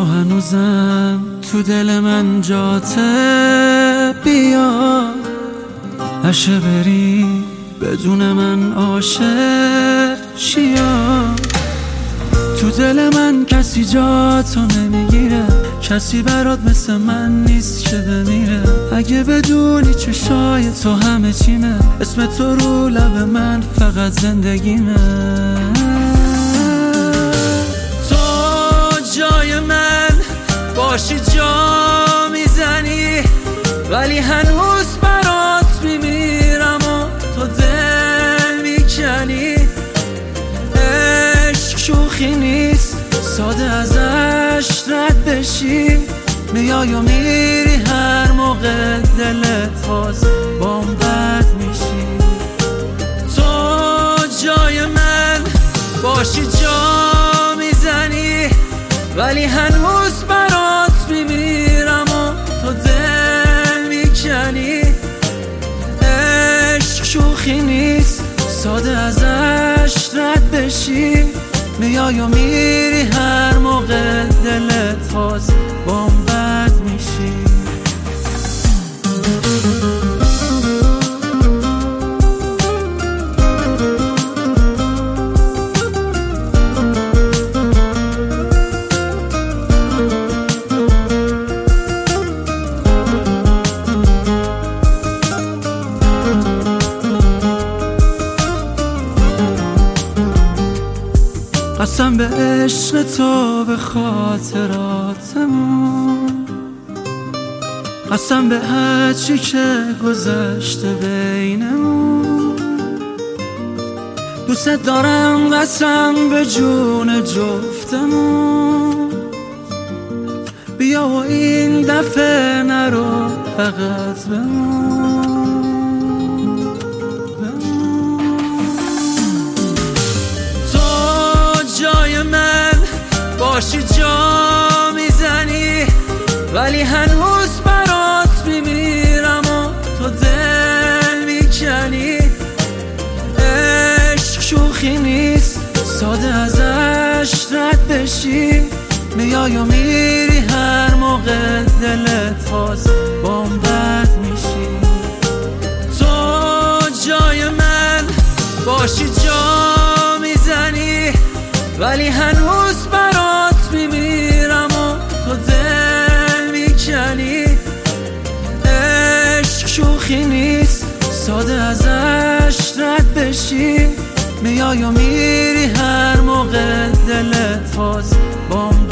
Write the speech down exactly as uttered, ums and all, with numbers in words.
تو هنوزم تو دل من جاته، بیا هشه بری بدون من عاشق شیا. تو دل من کسی جاتو نمیگیره، کسی برات مثل من نیست که بمیره. اگه بدونی چشای تو همه چیمه، اسم تو رو لب من فقط زندگیمه. تو جای من باشی جا میزنی، ولی هنوز برات میمیرم و تو دل میکنی. عشق شوخی نیست، ساده ازش رد بشی. میای و میری هر موقع دلت باز بام بد میشی. تو جای من باشی جا میزنی، ولی هنوز برات میمیرم و تو دل میکنی. عشق شوخی نیست، ساده ازش رد بشی. میای و میری هر موقع دلت باز بام بد میشی. قسم به عشق تو، به خاطراتمون، قسم به هر چی که گذشته بینمون. دوست دارم قسم به جون جفتمون. بیا و این دفعه نرو فقط بمون. باشی جا میزنی، ولی هنوز برات میمیرم و تو دل میکنی. عشق شوخی نیست، ساده ازش رد بشی. میای و میری هر موقع دلت باز بام بد میشی. تو جای من باشی جا میزنی، ولی هنوز برات میمیرم و تو دل میکنی. عشق شوخی نیست، ساده ازش رد بشی. میای و میری هر موقع دلت باز بام